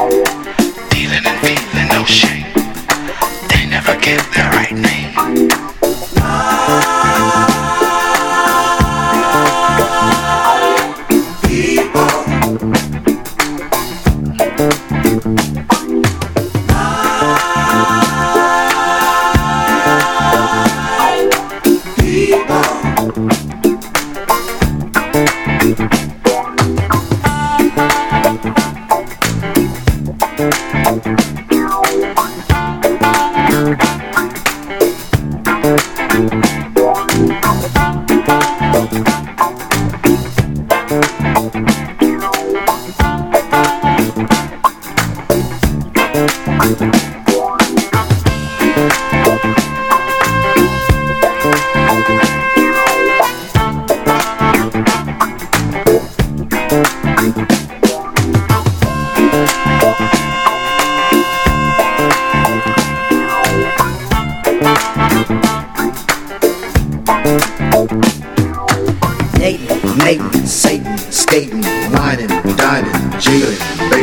Dealing and feeling no shame. They never get their right name. Satan, skating, whining, dining, jiggling.